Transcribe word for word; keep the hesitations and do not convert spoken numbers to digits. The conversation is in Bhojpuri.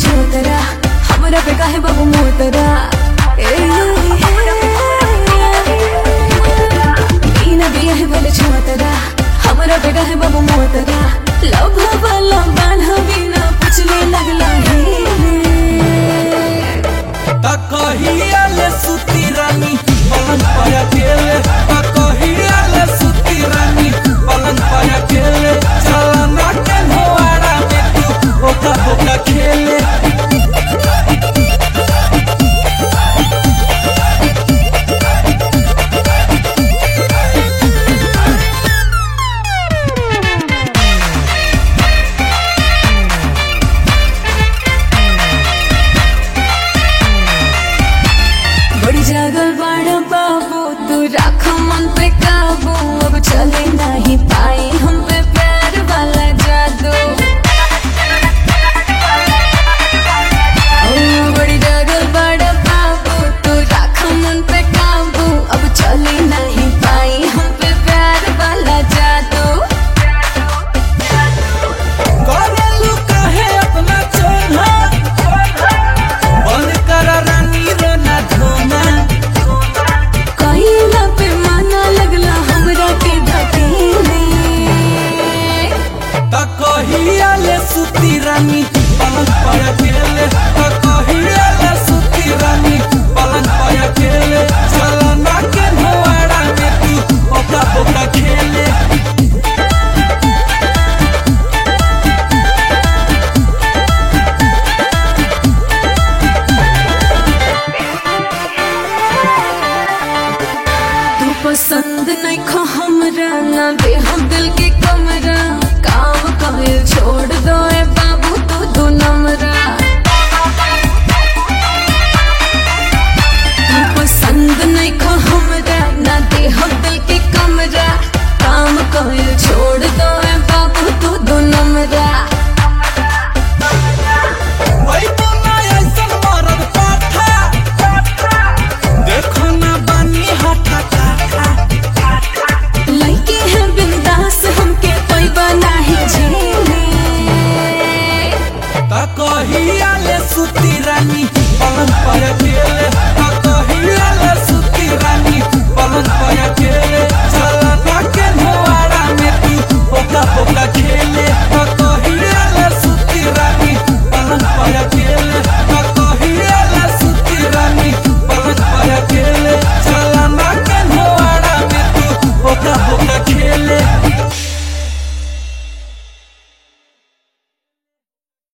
छोतरा हमरा पे काहे बाबू मोतरा ए बिना बिया है बोले छोतरा हमरा पे काहे बाबू मोतरा लव वाला बान्हा बिना पुछले लगला है ता कहिया ले सुती रानी पलंग पर अकेले ता कहिया ले सुती रानी पलंग पर अकेले चला ना के होवाड़ा में तू ओका ओका खेले बड़ी जागल बाड़ा बाबू तू राख मन पे काबू अब चले नहीं पाई हम पे प्यार वाला जादू ओ बड़ी जागल बाड़ा बाबू तू राख मन पे काबू अब चले नहीं पाई हम पे प्यार वाला जादू करेलू काहे अपना चोला बंद कर रानी रोना धोना कहिला पे माना लगला हमरा के धकेले ता कहिया ले सुती रानी पलंग पर अकेले ता कहिया ले सुती रानी पलंग पर अकेले चला ना के होवाड़ा में तू ओका ओका खेले तू पसंद नहीं खो हमरा ना दे हम दिल के कमरा काम काहे छोड़ दो ए बाबू तू दो नमरा तू पसंद नहीं खो हमरा ना दे हम दिल के कमरा काम काहे छोड़ दो ए बाबू तू दो नमरा वही तो ना ऐसन मरद पाठा देखो ना बानी हटा काठा लइके है बिंदास हमके पैबा नाही झेले ता कहिया ले सुती रानी पलंग पर अकेले